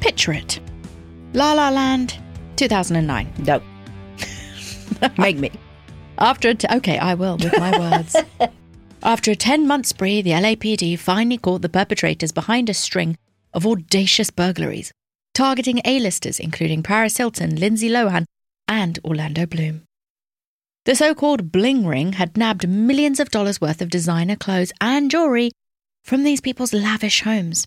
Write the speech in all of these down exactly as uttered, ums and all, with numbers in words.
Picture it. La La Land, two thousand nine. No. Make me. After a t- Okay, I will, with my words. After a ten-month spree, the L A P D finally caught the perpetrators behind a string of audacious burglaries, targeting A-listers including Paris Hilton, Lindsay Lohan, and Orlando Bloom. The so-called bling ring had nabbed millions of dollars worth of designer clothes and jewellery from these people's lavish homes.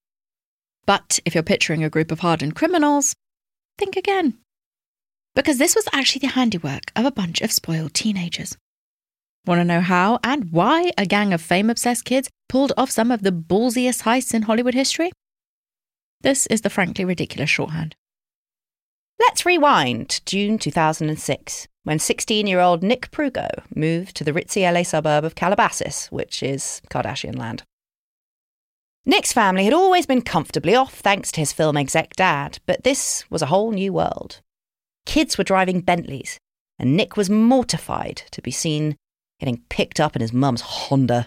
But if you're picturing a group of hardened criminals, think again. Because this was actually the handiwork of a bunch of spoiled teenagers. Want to know how and why a gang of fame-obsessed kids pulled off some of the ballsiest heists in Hollywood history? This is the frankly ridiculous shorthand. Let's rewind to June two thousand six, when sixteen-year-old Nick Prugo moved to the ritzy L A suburb of Calabasas, which is Kardashian land. Nick's family had always been comfortably off thanks to his film exec dad, but this was a whole new world. Kids were driving Bentleys, and Nick was mortified to be seen getting picked up in his mum's Honda.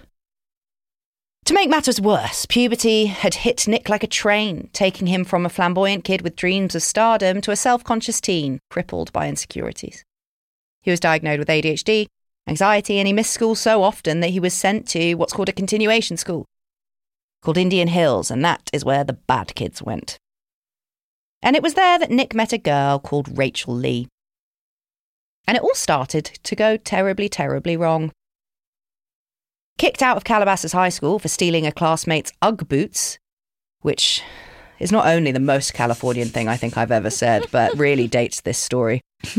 To make matters worse, puberty had hit Nick like a train, taking him from a flamboyant kid with dreams of stardom to a self-conscious teen crippled by insecurities. He was diagnosed with A D H D, anxiety, and he missed school so often that he was sent to what's called a continuation school, called Indian Hills, and that is where the bad kids went. And it was there that Nick met a girl called Rachel Lee. And it all started to go terribly, terribly wrong. Kicked out of Calabasas High School for stealing a classmate's Ugg boots, which is not only the most Californian thing I think I've ever said, but really dates this story.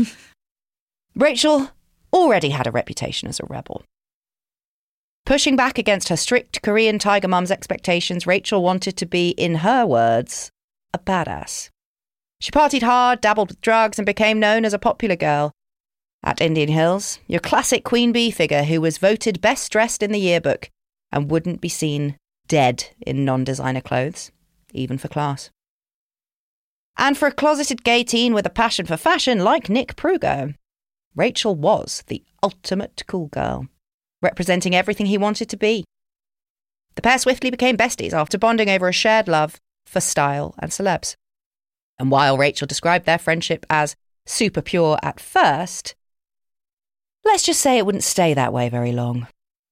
Rachel already had a reputation as a rebel. Pushing back against her strict Korean tiger mum's expectations, Rachel wanted to be, in her words, a badass. She partied hard, dabbled with drugs, and became known as a popular girl. At Indian Hills, your classic queen bee figure who was voted best dressed in the yearbook and wouldn't be seen dead in non-designer clothes, even for class. And for a closeted gay teen with a passion for fashion like Nick Prugo, Rachel was the ultimate cool girl, representing everything he wanted to be. The pair swiftly became besties after bonding over a shared love for style and celebs. And while Rachel described their friendship as super pure at first, let's just say it wouldn't stay that way very long.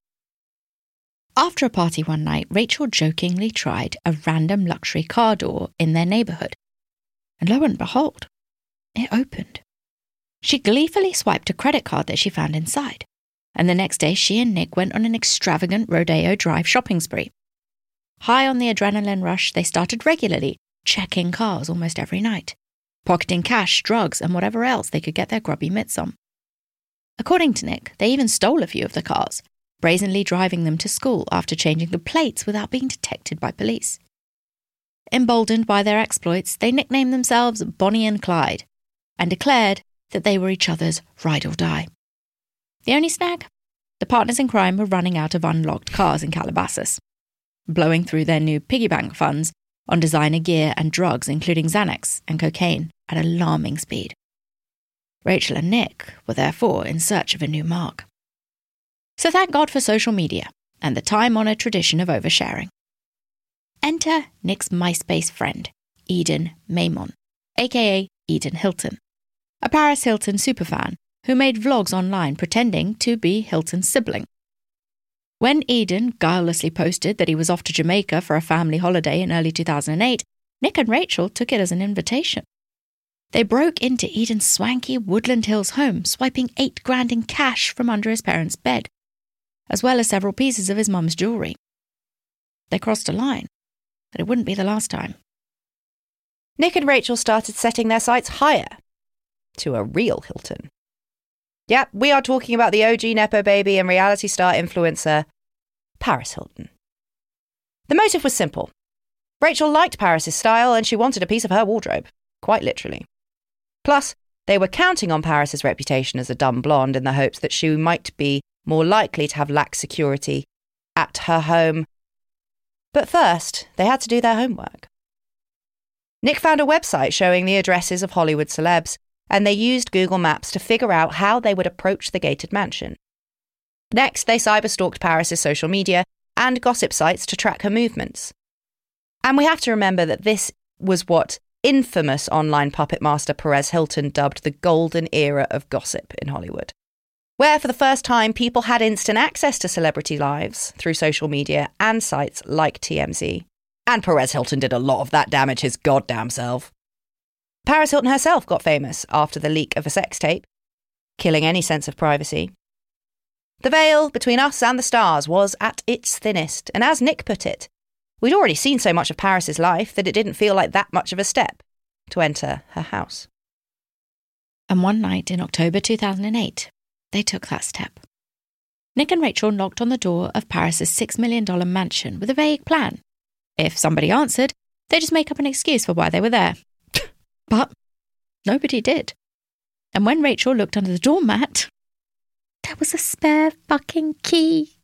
After a party one night, Rachel jokingly tried a random luxury car door in their neighbourhood. And lo and behold, it opened. She gleefully swiped a credit card that she found inside. And the next day, she and Nick went on an extravagant Rodeo Drive shopping spree. High on the adrenaline rush, they started regularly checking cars almost every night, pocketing cash, drugs, and whatever else they could get their grubby mitts on. According to Nick, they even stole a few of the cars, brazenly driving them to school after changing the plates without being detected by police. Emboldened by their exploits, they nicknamed themselves Bonnie and Clyde and declared that they were each other's ride or die. The only snag? The partners in crime were running out of unlocked cars in Calabasas, blowing through their new piggy bank funds on designer gear and drugs, including Xanax and cocaine, at alarming speed. Rachel and Nick were therefore in search of a new mark. So thank God for social media and the time-honoured tradition of oversharing. Enter Nick's MySpace friend, Eden Maimon, aka Eden Hilton, a Paris Hilton superfan who made vlogs online pretending to be Hilton's sibling. When Eden guilelessly posted that he was off to Jamaica for a family holiday in early two thousand eight, Nick and Rachel took it as an invitation. They broke into Eden's swanky Woodland Hills home, swiping eight grand in cash from under his parents' bed, as well as several pieces of his mum's jewellery. They crossed a line, but it wouldn't be the last time. Nick and Rachel started setting their sights higher, to a real Hilton. Yep, we are talking about the O G Nepo baby and reality star influencer, Paris Hilton. The motive was simple. Rachel liked Paris's style and she wanted a piece of her wardrobe, quite literally. Plus, they were counting on Paris's reputation as a dumb blonde in the hopes that she might be more likely to have lax security at her home. But first, they had to do their homework. Nick found a website showing the addresses of Hollywood celebs, and they used Google Maps to figure out how they would approach the gated mansion. Next, they cyberstalked Paris's social media and gossip sites to track her movements. And we have to remember that this was what infamous online puppet master Perez Hilton dubbed the golden era of gossip in Hollywood, where for the first time people had instant access to celebrity lives through social media and sites like T M Z. And Perez Hilton did a lot of that damage his goddamn self. Paris Hilton herself got famous after the leak of a sex tape, killing any sense of privacy. The veil between us and the stars was at its thinnest, and as Nick put it, we'd already seen so much of Paris's life that it didn't feel like that much of a step to enter her house. And one night in October two thousand eight, they took that step. Nick and Rachel knocked on the door of Paris's six million dollars mansion with a vague plan. If somebody answered, they'd just make up an excuse for why they were there. But nobody did. And when Rachel looked under the doormat, there was a spare fucking key.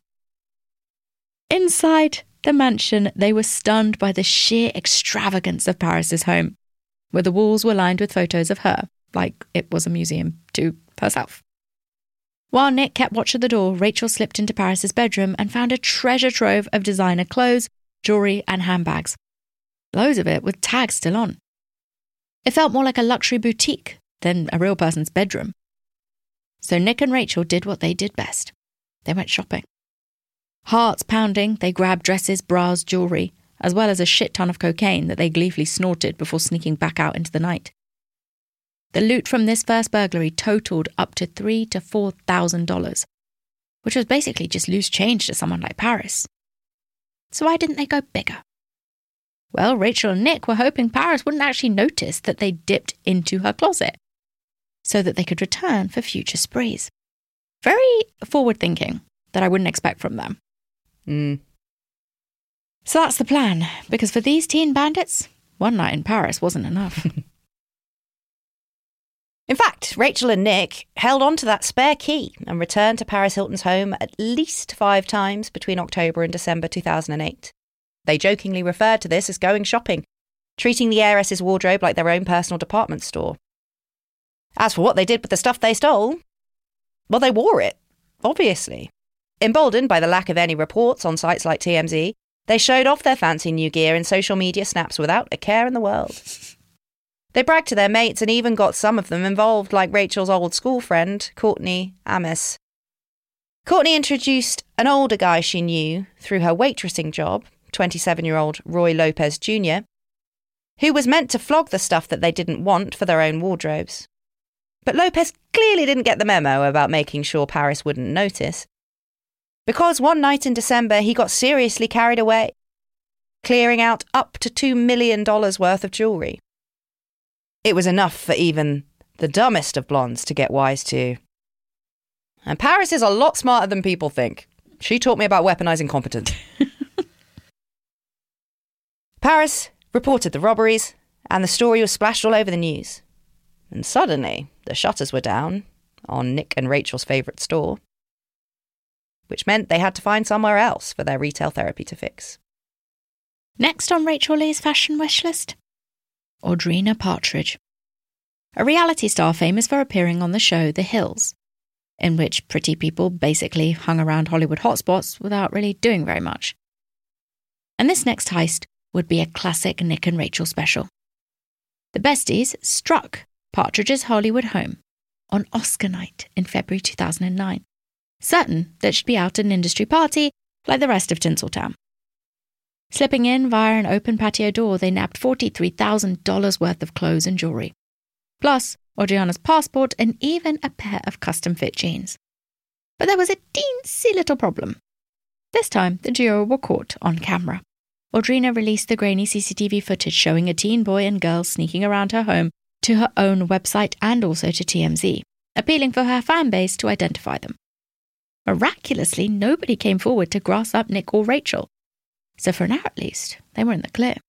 Inside the mansion, they were stunned by the sheer extravagance of Paris's home, where the walls were lined with photos of her, like it was a museum to herself. While Nick kept watch at the door, Rachel slipped into Paris's bedroom and found a treasure trove of designer clothes, jewellery and handbags. Loads of it with tags still on. It felt more like a luxury boutique than a real person's bedroom. So Nick and Rachel did what they did best. They went shopping. Hearts pounding, they grabbed dresses, bras, jewellery, as well as a shit ton of cocaine that they gleefully snorted before sneaking back out into the night. The loot from this first burglary totaled up to three to four thousand dollars, which was basically just loose change to someone like Paris. So why didn't they go bigger? Well, Rachel and Nick were hoping Paris wouldn't actually notice that they dipped into her closet, so that they could return for future sprees. Very forward-thinking that I wouldn't expect from them. Mm. So that's the plan, because for these teen bandits, one night in Paris wasn't enough. In fact, Rachel and Nick held on to that spare key and returned to Paris Hilton's home at least five times between October and December two thousand eight. They jokingly referred to this as going shopping, treating the heiress's wardrobe like their own personal department store. As for what they did with the stuff they stole, well, they wore it, obviously. Emboldened by the lack of any reports on sites like T M Z, they showed off their fancy new gear in social media snaps without a care in the world. They bragged to their mates and even got some of them involved, like Rachel's old school friend, Courtney Amis. Courtney introduced an older guy she knew through her waitressing job, twenty-seven-year-old Roy Lopez Junior, who was meant to flog the stuff that they didn't want for their own wardrobes. But Lopez clearly didn't get the memo about making sure Paris wouldn't notice, because one night in December he got seriously carried away, clearing out up to two million dollars worth of jewellery. It was enough for even the dumbest of blondes to get wise to. And Paris is a lot smarter than people think. She taught me about weaponizing competence. Paris reported the robberies, and the story was splashed all over the news. And suddenly, the shutters were down on Nick and Rachel's favourite store, which meant they had to find somewhere else for their retail therapy to fix. Next on Rachel Lee's fashion wish list, Audrina Partridge, a reality star famous for appearing on the show The Hills, in which pretty people basically hung around Hollywood hotspots without really doing very much. And this next heist would be a classic Nick and Rachel special. The besties struck Partridge's Hollywood home on Oscar night in February two thousand nine, certain that she'd be out at an industry party like the rest of Tinseltown. Slipping in via an open patio door, they nabbed forty-three thousand dollars worth of clothes and jewellery, plus Audrina's passport and even a pair of custom-fit jeans. But there was a teensy little problem. This time, the duo were caught on camera. Audrina released the grainy C C T V footage showing a teen boy and girl sneaking around her home to her own website and also to T M Z, appealing for her fan base to identify them. Miraculously, nobody came forward to grass up Nick or Rachel. So for now at least, they were in the clear.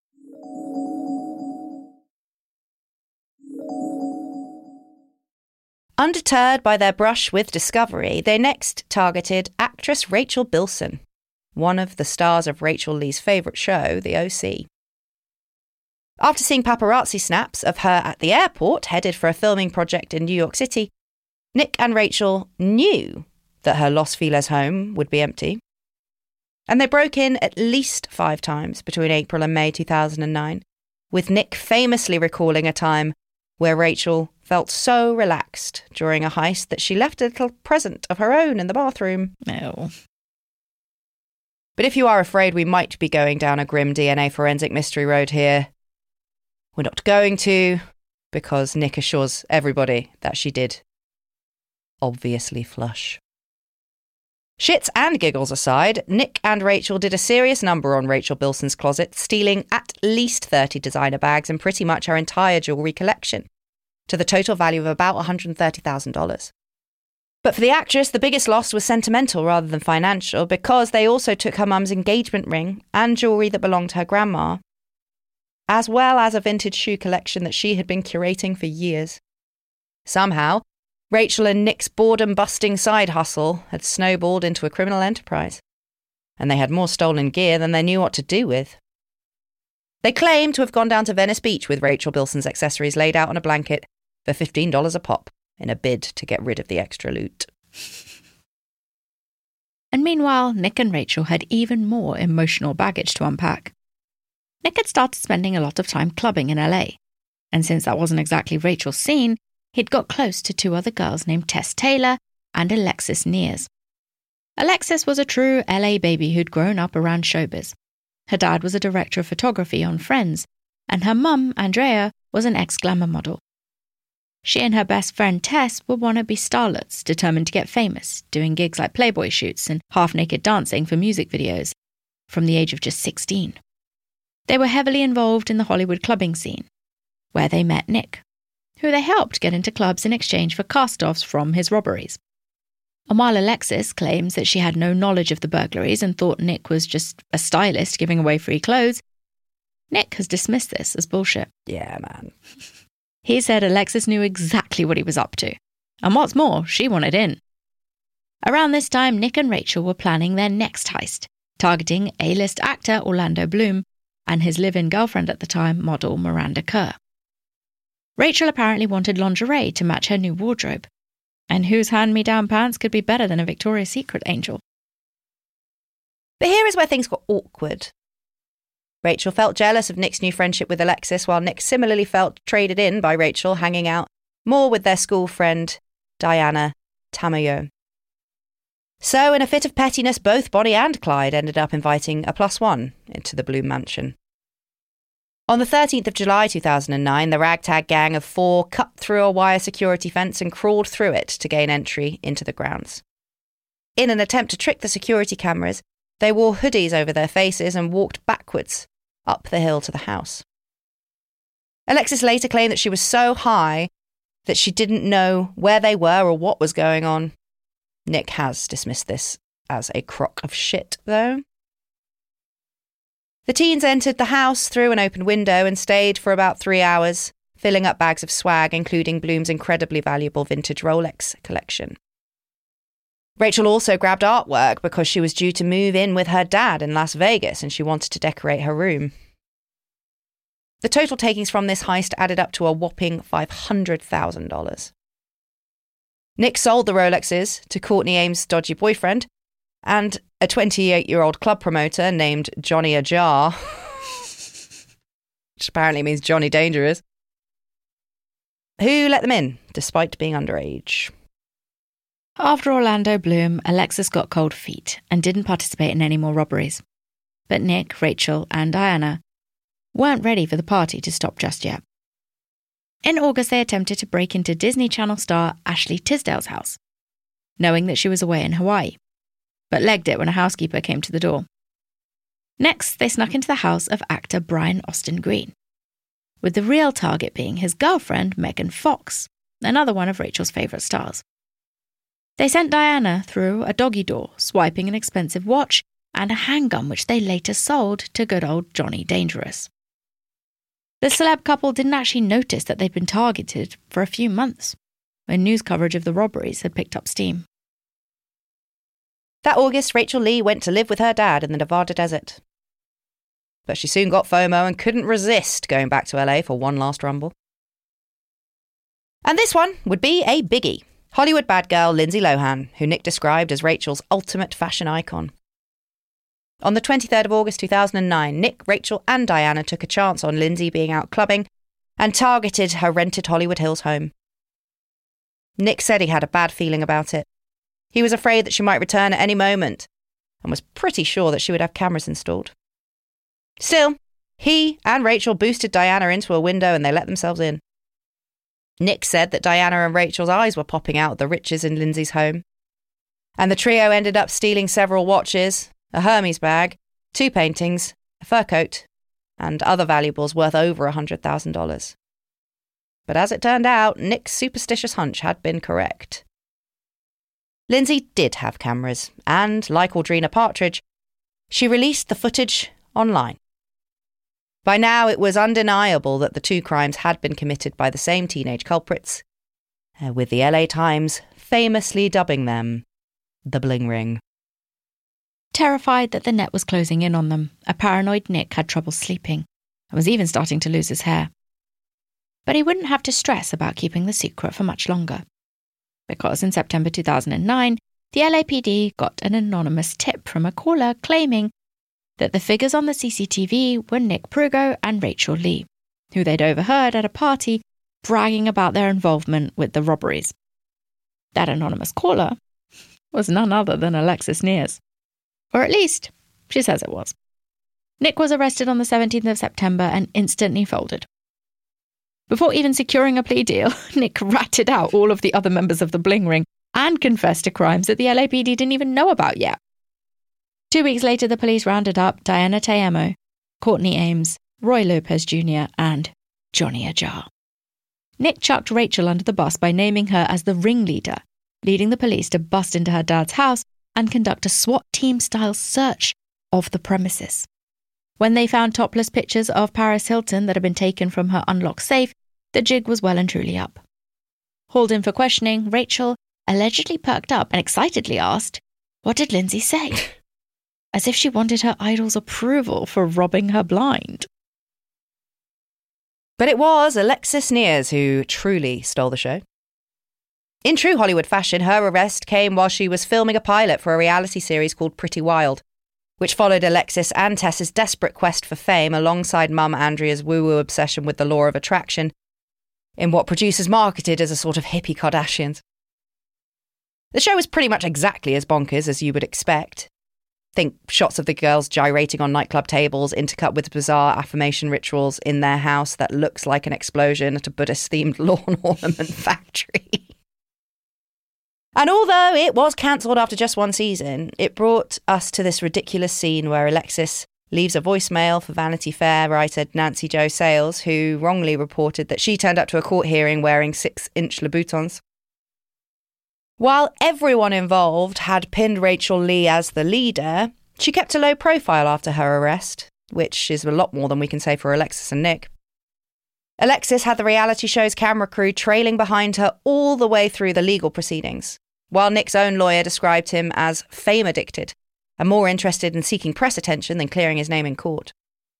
Undeterred by their brush with discovery, they next targeted actress Rachel Bilson, one of the stars of Rachel Lee's favourite show, The O C. After seeing paparazzi snaps of her at the airport, headed for a filming project in New York City, Nick and Rachel knew that her Los Feliz home would be empty. And they broke in at least five times between April and May two thousand nine, with Nick famously recalling a time where Rachel felt so relaxed during a heist that she left a little present of her own in the bathroom. Oh. But if you are afraid we might be going down a grim D N A forensic mystery road here, we're not going to, because Nick assures everybody that she did obviously flush. Shits and giggles aside, Nick and Rachel did a serious number on Rachel Bilson's closet, stealing at least thirty designer bags and pretty much her entire jewellery collection, to the total value of about one hundred thirty thousand dollars. But for the actress, the biggest loss was sentimental rather than financial, because they also took her mum's engagement ring and jewellery that belonged to her grandma, as well as a vintage shoe collection that she had been curating for years. Somehow, Rachel and Nick's boredom-busting side hustle had snowballed into a criminal enterprise, and they had more stolen gear than they knew what to do with. They claimed to have gone down to Venice Beach with Rachel Bilson's accessories laid out on a blanket for fifteen dollars a pop in a bid to get rid of the extra loot. And meanwhile, Nick and Rachel had even more emotional baggage to unpack. Nick had started spending a lot of time clubbing in L A, and since that wasn't exactly Rachel's scene, he'd got close to two other girls named Tess Taylor and Alexis Nears. Alexis was a true L A baby who'd grown up around showbiz. Her dad was a director of photography on Friends, and her mum, Andrea, was an ex-glamour model. She and her best friend Tess were wannabe starlets, determined to get famous, doing gigs like Playboy shoots and half-naked dancing for music videos, from the age of just sixteen. They were heavily involved in the Hollywood clubbing scene, where they met Nick, who they helped get into clubs in exchange for cast-offs from his robberies. And while Alexis claims that she had no knowledge of the burglaries and thought Nick was just a stylist giving away free clothes, Nick has dismissed this as bullshit. Yeah, man. He said Alexis knew exactly what he was up to. And what's more, she wanted in. Around this time, Nick and Rachel were planning their next heist, targeting A-list actor Orlando Bloom and his live-in girlfriend at the time, model Miranda Kerr. Rachel apparently wanted lingerie to match her new wardrobe. And whose hand-me-down pants could be better than a Victoria's Secret angel? But here is where things got awkward. Rachel felt jealous of Nick's new friendship with Alexis, while Nick similarly felt traded in by Rachel, hanging out more with their school friend, Diana Tamayo. So, in a fit of pettiness, both Bonnie and Clyde ended up inviting a plus one into the Bloom mansion. On the thirteenth of July two thousand nine, the ragtag gang of four cut through a wire security fence and crawled through it to gain entry into the grounds. In an attempt to trick the security cameras, they wore hoodies over their faces and walked backwards up the hill to the house. Alexis later claimed that she was so high that she didn't know where they were or what was going on. Nick has dismissed this as a crock of shit, though. The teens entered the house through an open window and stayed for about three hours, filling up bags of swag, including Bloom's incredibly valuable vintage Rolex collection. Rachel also grabbed artwork because she was due to move in with her dad in Las Vegas and she wanted to decorate her room. The total takings from this heist added up to a whopping five hundred thousand dollars. Nick sold the Rolexes to Courtney Ames' dodgy boyfriend and a twenty-eight-year-old club promoter named Johnny Ajar, which apparently means Johnny Dangerous, who let them in despite being underage. After Orlando Bloom, Alexis got cold feet and didn't participate in any more robberies. But Nick, Rachel and Diana weren't ready for the party to stop just yet. In August, they attempted to break into Disney Channel star Ashley Tisdale's house, knowing that she was away in Hawaii, but legged it when a housekeeper came to the door. Next, they snuck into the house of actor Brian Austin Green, with the real target being his girlfriend, Megan Fox, another one of Rachel's favourite stars. They sent Diana through a doggy door, swiping an expensive watch and a handgun which they later sold to good old Johnny Dangerous. The celeb couple didn't actually notice that they'd been targeted for a few months, when news coverage of the robberies had picked up steam. That August, Rachel Lee went to live with her dad in the Nevada desert. But she soon got FOMO and couldn't resist going back to L A for one last rumble. And this one would be a biggie. Hollywood bad girl Lindsay Lohan, who Nick described as Rachel's ultimate fashion icon. On the twenty-third of August two thousand nine, Nick, Rachel and Diana took a chance on Lindsay being out clubbing and targeted her rented Hollywood Hills home. Nick said he had a bad feeling about it. He was afraid that she might return at any moment and was pretty sure that she would have cameras installed. Still, he and Rachel boosted Diana into a window and they let themselves in. Nick said that Diana and Rachel's eyes were popping out at the riches in Lindsay's home. And the trio ended up stealing several watches, a Hermes bag, two paintings, a fur coat, and other valuables worth over one hundred thousand dollars. But as it turned out, Nick's superstitious hunch had been correct. Lindsay did have cameras, and, like Audrina Partridge, she released the footage online. By now, it was undeniable that the two crimes had been committed by the same teenage culprits, uh, with the L A Times famously dubbing them the Bling Ring. Terrified that the net was closing in on them, a paranoid Nick had trouble sleeping and was even starting to lose his hair. But he wouldn't have to stress about keeping the secret for much longer, because in September two thousand nine, the L A P D got an anonymous tip from a caller claiming that the figures on the C C T V were Nick Prugo and Rachel Lee, who they'd overheard at a party bragging about their involvement with the robberies. That anonymous caller was none other than Alexis Nears. Or at least, she says it was. Nick was arrested on the seventeenth of September and instantly folded. Before even securing a plea deal, Nick ratted out all of the other members of the Bling Ring and confessed to crimes that the L A P D didn't even know about yet. Two weeks later, the police rounded up Diana Taimo, Courtney Ames, Roy Lopez Junior and Johnny Ajar. Nick chucked Rachel under the bus by naming her as the ringleader, leading the police to bust into her dad's house and conduct a SWAT team-style search of the premises. When they found topless pictures of Paris Hilton that had been taken from her unlocked safe, the jig was well and truly up. Hauled in for questioning, Rachel allegedly perked up and excitedly asked, "What did Lindsay say?" As if she wanted her idol's approval for robbing her blind. But it was Alexis Nears who truly stole the show. In true Hollywood fashion, her arrest came while she was filming a pilot for a reality series called Pretty Wild, which followed Alexis and Tess's desperate quest for fame alongside mum Andrea's woo-woo obsession with the law of attraction, in what producers marketed as a sort of hippie Kardashians. The show was pretty much exactly as bonkers as you would expect. Think shots of the girls gyrating on nightclub tables, intercut with bizarre affirmation rituals in their house that looks like an explosion at a Buddhist-themed lawn ornament factory. And although it was cancelled after just one season, it brought us to this ridiculous scene where Alexis leaves a voicemail for Vanity Fair writer Nancy Jo Sales, who wrongly reported that she turned up to a court hearing wearing six-inch Louboutins. While everyone involved had pinned Rachel Lee as the leader, she kept a low profile after her arrest, which is a lot more than we can say for Alexis and Nick. Alexis had the reality show's camera crew trailing behind her all the way through the legal proceedings, while Nick's own lawyer described him as fame-addicted and more interested in seeking press attention than clearing his name in court.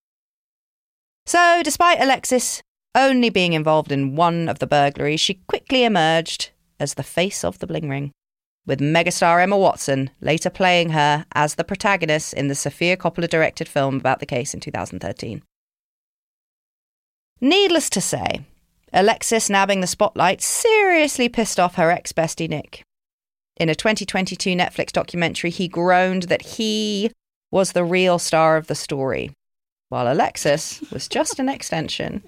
So, despite Alexis only being involved in one of the burglaries, she quickly emerged as the face of the Bling Ring, with megastar Emma Watson later playing her as the protagonist in the Sofia Coppola-directed film about the case in two thousand thirteen. Needless to say, Alexis nabbing the spotlight seriously pissed off her ex-bestie Nick. In a twenty twenty-two Netflix documentary, he groaned that he was the real star of the story, while Alexis was just an extension.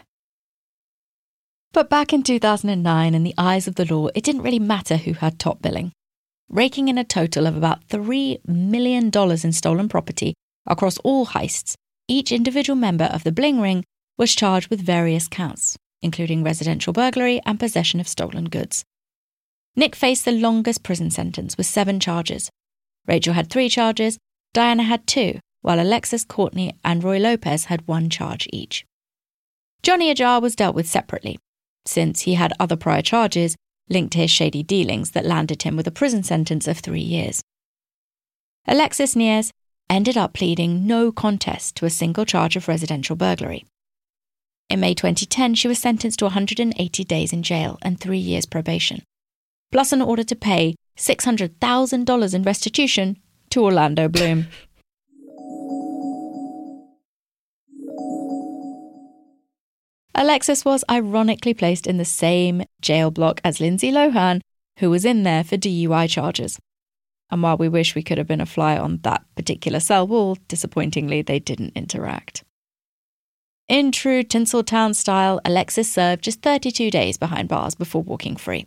But back in two thousand nine, in the eyes of the law, it didn't really matter who had top billing. Raking in a total of about three million dollars in stolen property across all heists, each individual member of the Bling Ring was charged with various counts, including residential burglary and possession of stolen goods. Nick faced the longest prison sentence with seven charges. Rachel had three charges, Diana had two, while Alexis, Courtney and Roy Lopez had one charge each. Johnny Ajar was dealt with separately, since he had other prior charges linked to his shady dealings that landed him with a prison sentence of three years. Alexis Nears ended up pleading no contest to a single charge of residential burglary. In May twenty ten, she was sentenced to one hundred eighty days in jail and three years probation, plus an order to pay six hundred thousand dollars in restitution to Orlando Bloom. Alexis was ironically placed in the same jail block as Lindsay Lohan, who was in there for D U I charges. And while we wish we could have been a fly on that particular cell wall, disappointingly, they didn't interact. In true Tinseltown style, Alexis served just thirty-two days behind bars before walking free.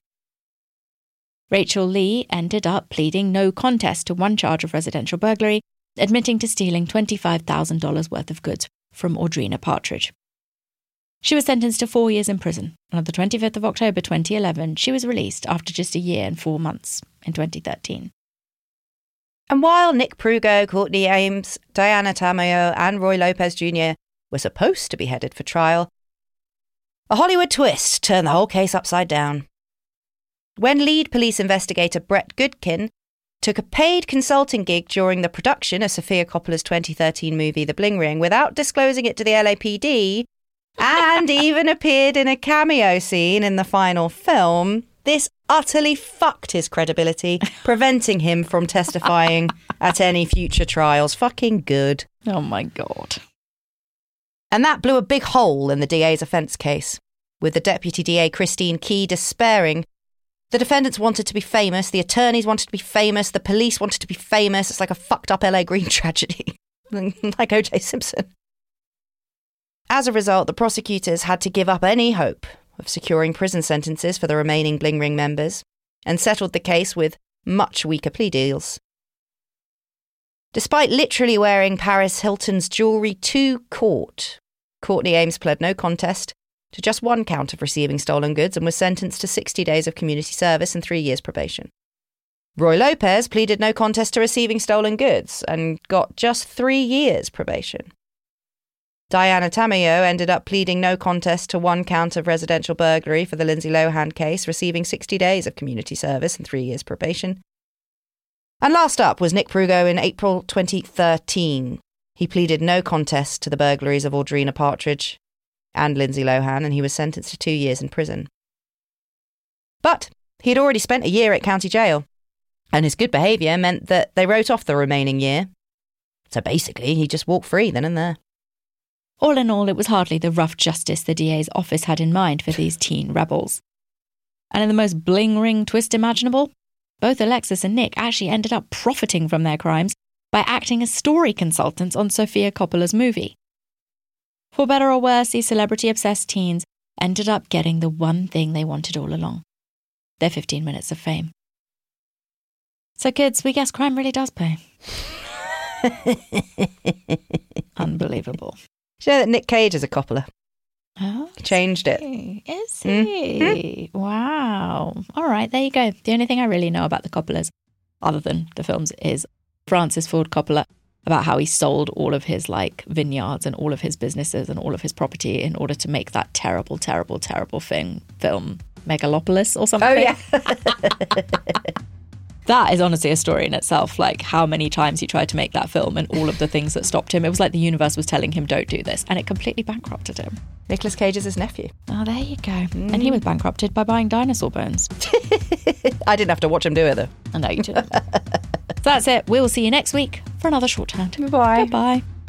Rachel Lee ended up pleading no contest to one charge of residential burglary, admitting to stealing twenty-five thousand dollars worth of goods from Audrina Partridge. She was sentenced to four years in prison, and on the twenty-fifth of October twenty eleven, she was released after just a year and four months in twenty thirteen. And while Nick Prugo, Courtney Ames, Diana Tamayo, and Roy Lopez Junior were supposed to be headed for trial, a Hollywood twist turned the whole case upside down. When lead police investigator Brett Goodkin took a paid consulting gig during the production of Sofia Coppola's twenty thirteen movie The Bling Ring without disclosing it to the L A P D, and even appeared in a cameo scene in the final film, this utterly fucked his credibility, preventing him from testifying at any future trials. Fucking good. Oh my God. And that blew a big hole in the D A's offence case, with the Deputy D A Christine Key despairing. The defendants wanted to be famous, the attorneys wanted to be famous, the police wanted to be famous. It's like a fucked up L A Green tragedy, like O J Simpson. As a result, the prosecutors had to give up any hope of securing prison sentences for the remaining Bling Ring members and settled the case with much weaker plea deals. Despite literally wearing Paris Hilton's jewellery to court, Courtney Ames pled no contest to just one count of receiving stolen goods and was sentenced to sixty days of community service and three years probation. Roy Lopez pleaded no contest to receiving stolen goods and got just three years probation. Diana Tamayo ended up pleading no contest to one count of residential burglary for the Lindsay Lohan case, receiving sixty days of community service and three years probation. And last up was Nick Prugo in April twenty thirteen. He pleaded no contest to the burglaries of Audrina Partridge and Lindsay Lohan, and he was sentenced to two years in prison. But he'd already spent a year at county jail, and his good behaviour meant that they wrote off the remaining year. So basically, he just walked free then and there. All in all, it was hardly the rough justice the D A's office had in mind for these teen rebels. And in the most Bling Ring twist imaginable, both Alexis and Nick actually ended up profiting from their crimes by acting as story consultants on Sofia Coppola's movie. For better or worse, these celebrity-obsessed teens ended up getting the one thing they wanted all along: their fifteen minutes of fame. So kids, we guess crime really does pay. Unbelievable. Do you know that Nick Cage is a Coppola? Oh, changed it. Is he? Mm-hmm. Wow. All right, there you go. The only thing I really know about the Coppolas, other than the films, is Francis Ford Coppola, about how he sold all of his like vineyards and all of his businesses and all of his property in order to make that terrible, terrible, terrible thing film Megalopolis or something. Oh, yeah. That is honestly a story in itself, like how many times he tried to make that film and all of the things that stopped him. It was like the universe was telling him, don't do this, and it completely bankrupted him. Nicolas Cage is his nephew. Oh, there you go. Mm. And he was bankrupted by buying dinosaur bones. I didn't have to watch him do it, though. I know you didn't. So that's it. We'll see you next week for another shorthand. Goodbye. Goodbye.